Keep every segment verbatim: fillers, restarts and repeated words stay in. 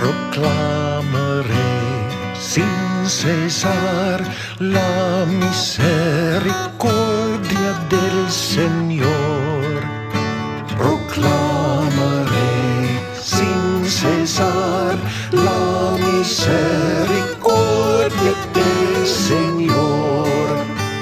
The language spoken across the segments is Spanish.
proclamaré sin cesar la misericordia del Señor. Proclamaré sin cesar la misericordia del Señor.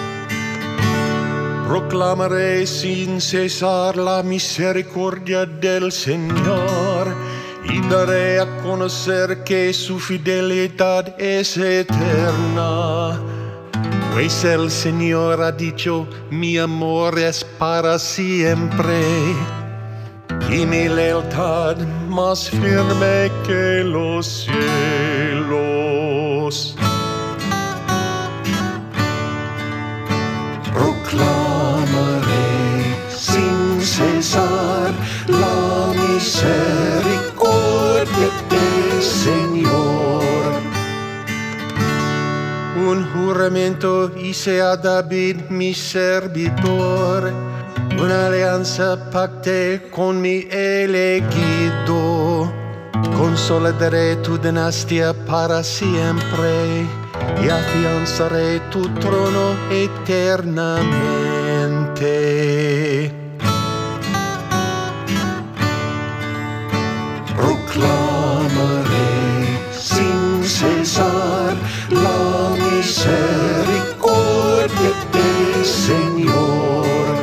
Proclamaré sin cesar la misericordia del Señor y daré a conocer que su fidelidad es eterna. Pues el Señor ha dicho, mi amor es para siempre y mi lealtad más firme que los cielos. Proclamaré sin cesar la misericordia del Señor. Un juramento hice a David mi servidor, una alianza pacté con mi elegido. Consolidaré tu dinastía para siempre y afianzaré tu trono eternamente. Proclamaré sin cesar la misericordia del Señor.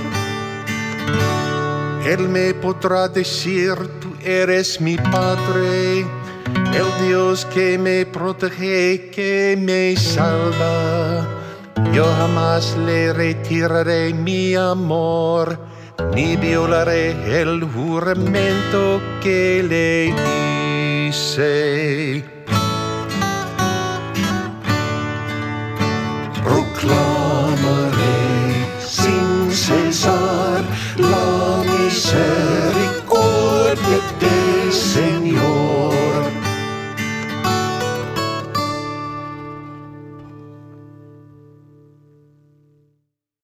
Él me podrá decir, tú eres mi Padre, el Dios que me protege, que me salva. Yo jamás le retiraré mi amor, ni violaré el juramento que le hice. Proclamaré sin cesar la misericordia